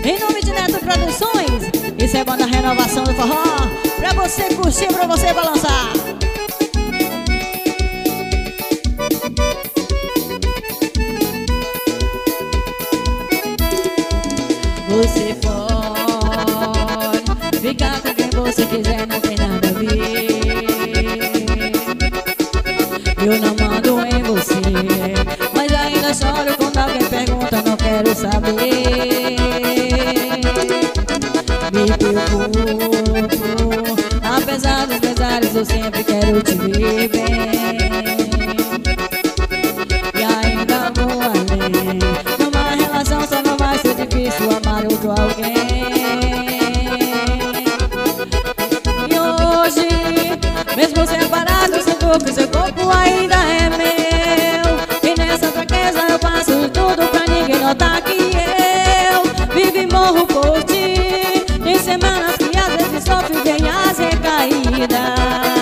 Em nome de Neto Produções, isso é banda Renovação do Forró, pra você curtir, pra você balançar. Você pode ficar com quem você quiser, não tem nada a ver. Eu não mando em você, mas ainda choro quando alguém pergunta, não quero saber. Me preocupo, apesar dos pesares, eu sempre quero te ver bem. E ainda vou além, numa relação só não vai ser difícil amar outro alguém. E hoje, mesmo separados, sinto que seu corpo ainda é meu. E nessa fraqueza eu faço tudo pra ninguém notar que eu vivo e morro por ti. Tem semanas que às vezes sofro bem as recaídas.